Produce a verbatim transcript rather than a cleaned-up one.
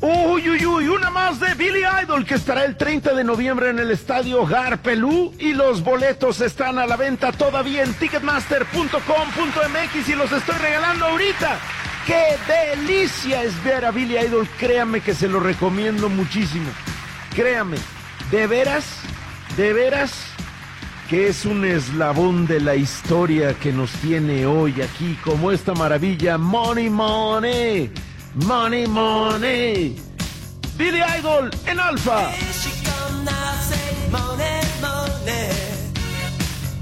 Uy, uy, uy, una más de Billy Idol que estará el treinta de noviembre en el estadio Garpelú y los boletos están a la venta todavía en ticketmaster punto com punto m x y los estoy regalando ahorita. ¡Qué delicia es ver a Billy Idol! Créame que se lo recomiendo muchísimo. Créame, de veras, de veras, que es un eslabón de la historia que nos tiene hoy aquí como esta maravilla, Money Money. Money, money. Billy Idol en Alfa. Here she come now, say money.